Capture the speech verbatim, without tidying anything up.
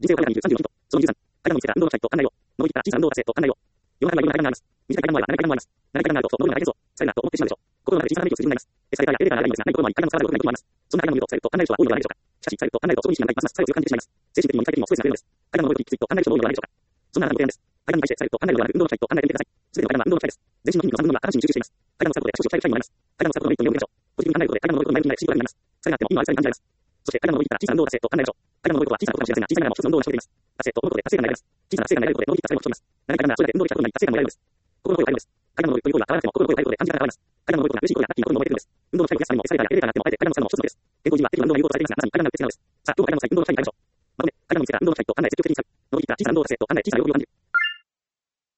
人生を考えたにじゅう、さんじゅうのヒント。そのにじゅうさん。階段を見つけた運動の記載と案内を。のり切った小さな運動を達成と案内を。世の中には世の中にはあります。短い階段もあります。長い階段もあります。長い階段があると、その能力が大変そう。されなと思ってしまうでしょう。心の中で小さなメリットをするようになります。エスカレーターやエレベーターがあるのですが、ないところもあり、階段も下がることがないこともあります。そんな階段の魅力を伝えると案内る人は多いのではないでしょうか。しかし、伝えると案内るとそこに意識がない、ますます作用を強く感じてしまいます。精神的にも肉体的にもストレスが出るのです。階段の上りきついと案内る人も多いのではないでしょうか。そんなあなたのご提案です。階段に対して伝えると案内るのではなく、運動の機会と案内てみてください。すべての階段は運動の機会です。全身の筋肉のさんぶんのには下半身に集中しています。階段の作業で足腰を鍛える機会にもなります。階段の作業のメリットを見てみましょう。ポジティブに考えることで階段の上りことに前向きになる不思議なことが見られます。疲れがあっても意味のあるさに感じられます。そして階段の上り切ったら小さな運動を達成と案内るでしょう。階段の上りことは小さなことかもしれませんが、小さいながらも一つの運動を成し遂げています。達成と思うことで達成感が得られます。小さな達成感が得られることで乗り切った達成も競います。長い階段がそれだけ運動できたことになり達成感も得られるのです。心の声を変えるのです。階段の上りという行為は変わらなくても心の声を変えることで感じ方が変わります。階段の上りことが嬉しいことやラッキーなことに思えているのです。運動の機会を増やすためにもエスカレーターやエレベーターがなくてもあえて階段を使うのも一つのことです。健康人は適度な運動が有効とされていますが、まさに階段が不適切なのです。さあ、今日も階段の際、運動の機会に変えましょう。まとめ、階段を見つけた運動の機会と案内積極的に使う。乗り切った小さな運動を達成と案内小さな喜びを感じる。